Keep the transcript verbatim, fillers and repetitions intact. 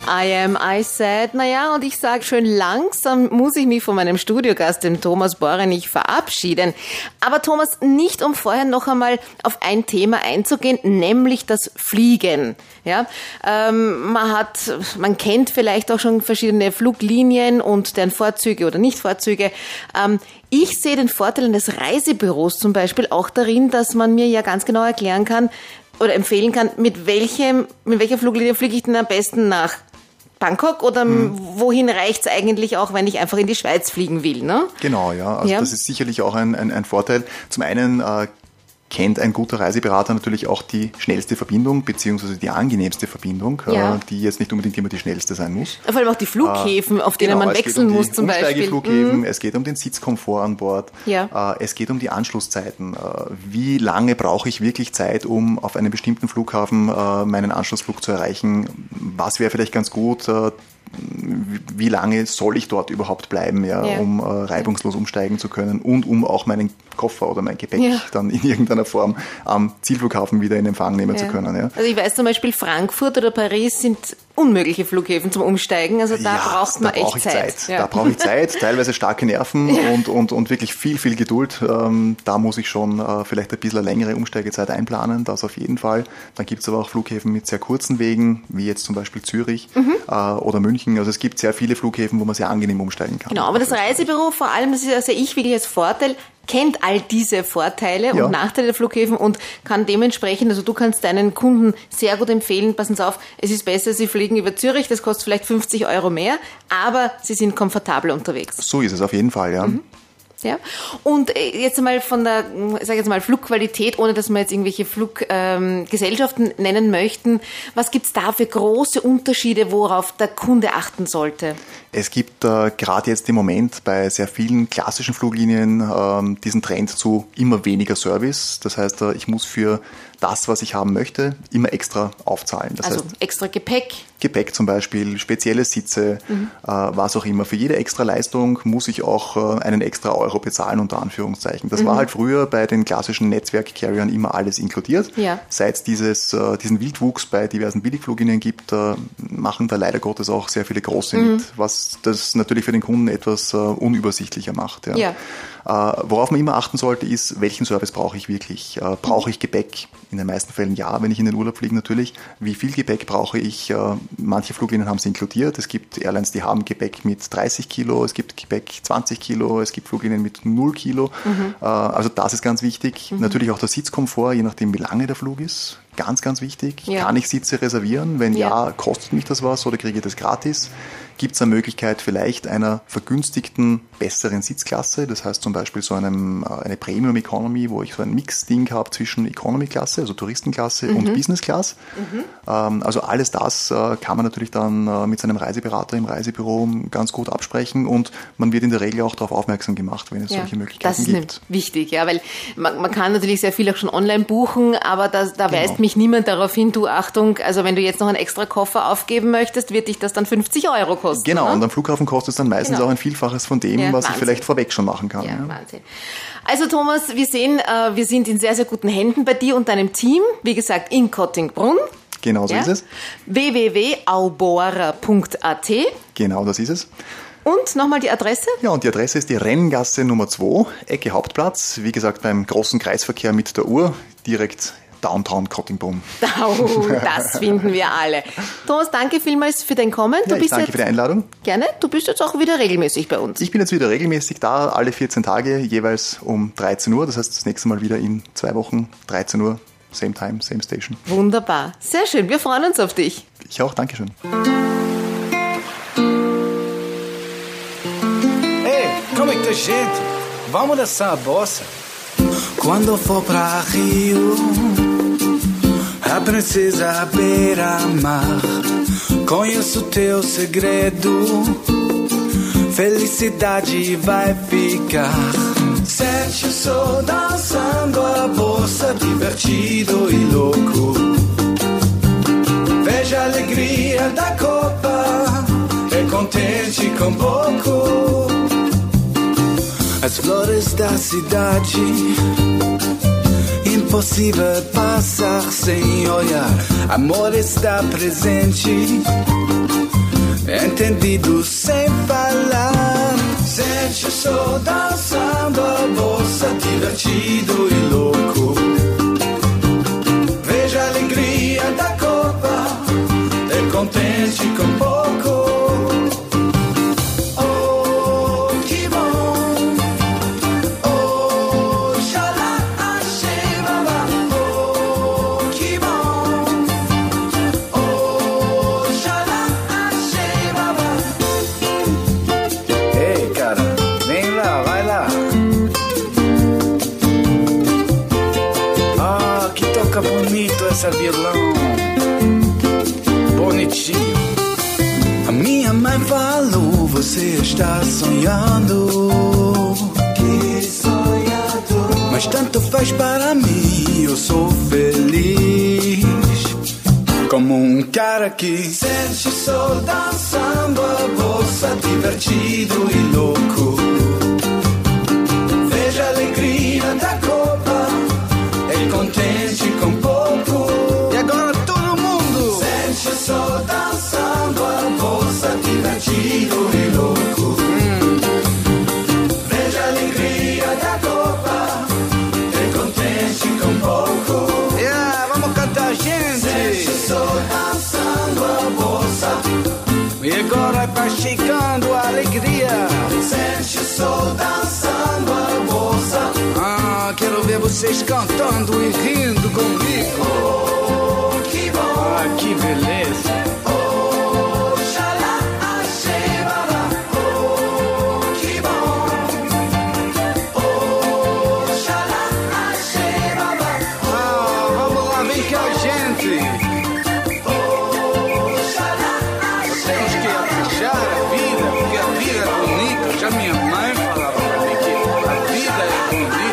I am, I said. Naja, und ich sage, schön langsam muss ich mich von meinem Studiogast, dem Thomas Borenich, verabschieden. Aber Thomas, nicht um vorher noch einmal auf ein Thema einzugehen, nämlich das Fliegen. Ja, ähm, man hat, man kennt vielleicht auch schon verschiedene Fluglinien und deren Vorzüge oder Nicht-Vorzüge. Ähm, ich sehe den Vorteil eines Reisebüros zum Beispiel auch darin, dass man mir ja ganz genau erklären kann oder empfehlen kann, mit welchem, mit welcher Fluglinie fliege ich denn am besten nach Bangkok oder hm. wohin reicht's eigentlich auch, wenn ich einfach in die Schweiz fliegen will, ne? Genau, ja. Also ja. Das ist sicherlich auch ein, ein, ein Vorteil. Zum einen äh, kennt ein guter Reiseberater natürlich auch die schnellste Verbindung beziehungsweise die angenehmste Verbindung, ja. äh, die jetzt nicht unbedingt immer die schnellste sein muss. Vor allem auch die Flughäfen, äh, auf denen genau, man wechseln um muss zum Beispiel. Flughäfen, mhm. Es geht um den Sitzkomfort an Bord, ja. äh, es geht um die Anschlusszeiten. Äh, wie lange brauche ich wirklich Zeit, um auf einem bestimmten Flughafen äh, meinen Anschlussflug zu erreichen? Was wäre vielleicht ganz gut? Äh, wie lange soll ich dort überhaupt bleiben, ja, ja. um äh, reibungslos umsteigen zu können und um auch meinen Koffer oder mein Gepäck ja. dann in irgendeiner Form am Zielflughafen wieder in Empfang nehmen ja. zu können. Ja. Also ich weiß zum Beispiel, Frankfurt oder Paris sind unmögliche Flughäfen zum Umsteigen, also da ja, braucht man da echt Zeit. Zeit. Ja. Da brauche ich Zeit, teilweise starke Nerven ja. und, und, und wirklich viel, viel Geduld. Ähm, da muss ich schon äh, vielleicht ein bisschen längere Umsteigezeit einplanen, das auf jeden Fall. Dann gibt es aber auch Flughäfen mit sehr kurzen Wegen, wie jetzt zum Beispiel Zürich mhm. äh, oder München. Also es gibt sehr viele Flughäfen, wo man sehr angenehm umsteigen kann. Genau, aber das Reisebüro vor allem, das ist also ich wirklich als Vorteil, kennt all diese Vorteile ja. und Nachteile der Flughäfen und kann dementsprechend, also du kannst deinen Kunden sehr gut empfehlen, passen Sie auf, es ist besser, Sie fliegen über Zürich, das kostet vielleicht fünfzig Euro mehr, aber Sie sind komfortabel unterwegs. So ist es auf jeden Fall, ja. Mhm. Ja. Und jetzt mal von der, sag jetzt mal Flugqualität, ohne dass wir jetzt irgendwelche Fluggesellschaften ähm, nennen möchten, was gibt's da für große Unterschiede, worauf der Kunde achten sollte? Es gibt äh, gerade jetzt im Moment bei sehr vielen klassischen Fluglinien äh, diesen Trend zu immer weniger Service. Das heißt, äh, ich muss für das, was ich haben möchte, immer extra aufzahlen. Das also heißt, extra Gepäck? Gepäck zum Beispiel, spezielle Sitze, mhm. äh, was auch immer. Für jede extra Leistung muss ich auch äh, einen extra Euro bezahlen, unter Anführungszeichen. Das mhm. war halt früher bei den klassischen Netzwerk-Carriern immer alles inkludiert. Ja. Seit es dieses, äh, diesen Wildwuchs bei diversen Billigfluglinien gibt, äh, machen da leider Gottes auch sehr viele große mhm. mit, was das natürlich für den Kunden etwas äh, unübersichtlicher macht. Ja. Ja. Äh, worauf man immer achten sollte, ist, welchen Service brauche ich wirklich? Äh, brauche ich Gepäck? In den meisten Fällen ja, wenn ich in den Urlaub fliege natürlich. Wie viel Gepäck brauche ich? Äh, manche Fluglinien haben es inkludiert. Es gibt Airlines, die haben Gepäck mit dreißig Kilo, es gibt Gepäck zwanzig Kilo, es gibt Fluglinien mit null Kilo. Mhm. Äh, also das ist ganz wichtig. Mhm. Natürlich auch der Sitzkomfort, je nachdem wie lange der Flug ist. Ganz, ganz wichtig. Ja. Kann ich Sitze reservieren? Wenn ja. ja, kostet mich das was oder kriege ich das gratis? Gibt es eine Möglichkeit vielleicht einer vergünstigten, besseren Sitzklasse? Das heißt zum Beispiel so einem, eine Premium Economy, wo ich so ein Mix-Ding habe zwischen Economy-Klasse, also Touristenklasse mhm. und Business-Class. Mhm. Ähm, also alles das äh, kann man natürlich dann äh, mit seinem Reiseberater im Reisebüro ganz gut absprechen und man wird in der Regel auch darauf aufmerksam gemacht, wenn es ja, solche Möglichkeiten gibt. Das ist wichtig, ja, weil man, man kann natürlich sehr viel auch schon online buchen, aber das, da genau. weist mich niemand darauf hin, du Achtung, also wenn du jetzt noch einen extra Koffer aufgeben möchtest, wird dich das dann fünfzig Euro kosten. Genau, ne? Und am Flughafen kostet es dann meistens genau. auch ein Vielfaches von dem, ja, was Wahnsinn. Ich vielleicht vorweg schon machen kann. Ja, ja. Wahnsinn. Also Thomas, wir sehen, äh, wir sind in sehr, sehr guten Händen bei dir und deinem Team. Wie gesagt, in Kottingbrunn. Genau so ja. ist es. w w w punkt aubora punkt a t. Genau, das ist es. Und nochmal die Adresse? Ja, und die Adresse ist die Renngasse Nummer zwei, Ecke Hauptplatz. Wie gesagt, beim großen Kreisverkehr mit der Uhr, direkt Downtown Kottingbrunn. Oh, das finden wir alle. Thomas, danke vielmals für dein Kommen. Du ja, bist danke jetzt, für die Einladung. Gerne. Du bist jetzt auch wieder regelmäßig bei uns. Ich bin jetzt wieder regelmäßig da, alle vierzehn Tage, jeweils um dreizehn Uhr. Das heißt, das nächste Mal wieder in zwei Wochen, dreizehn Uhr, same time, same station. Wunderbar. Sehr schön. Wir freuen uns auf dich. Ich auch. Dankeschön. Hey, como é que tá, gente? Vamos dançar a bossa? Quando for pra Rio, a princesa beira-mar, conheço teu segredo, felicidade vai ficar. Sente o sol dançando a bolsa, divertido e louco. Veja a alegria da copa, é contente com pouco. As flores da cidade, impossível passar sem olhar. Amor está presente entendido sem falar. Sente o sol dançando a bolsa, divertido e louco. Veja a alegria da copa, é contente com pouco. Essa violão bonitinho. A minha mãe falou, você está sonhando. Que sonhador. Mas tanto faz para mim, eu sou feliz. Como um cara que sente o sol dançando a bolsa, divertido e louco. Veja a alegria da copa, é contente com pouco. Só dançando a bolsa, divertido e louco. Hum. Veja a alegria da copa, é contente com pouco. Yeah, vamos cantar, gente. Sente o sol dançando a bolsa, e agora praticando a alegria. Sente o sol dançando a bolsa. Ah, quero ver vocês cantando e rindo comigo. Oh, que bom. Ah, que beleza. Oh, xalá, axé, babá. Oh, que bom. Oh, xalá, axé, babá. Ah, vamos lá, vem cá, gente. Oh, xalá, axé, temos que apreciar a vida, porque a vida é bonita. Já minha mãe falava pra mim que a vida é bonita.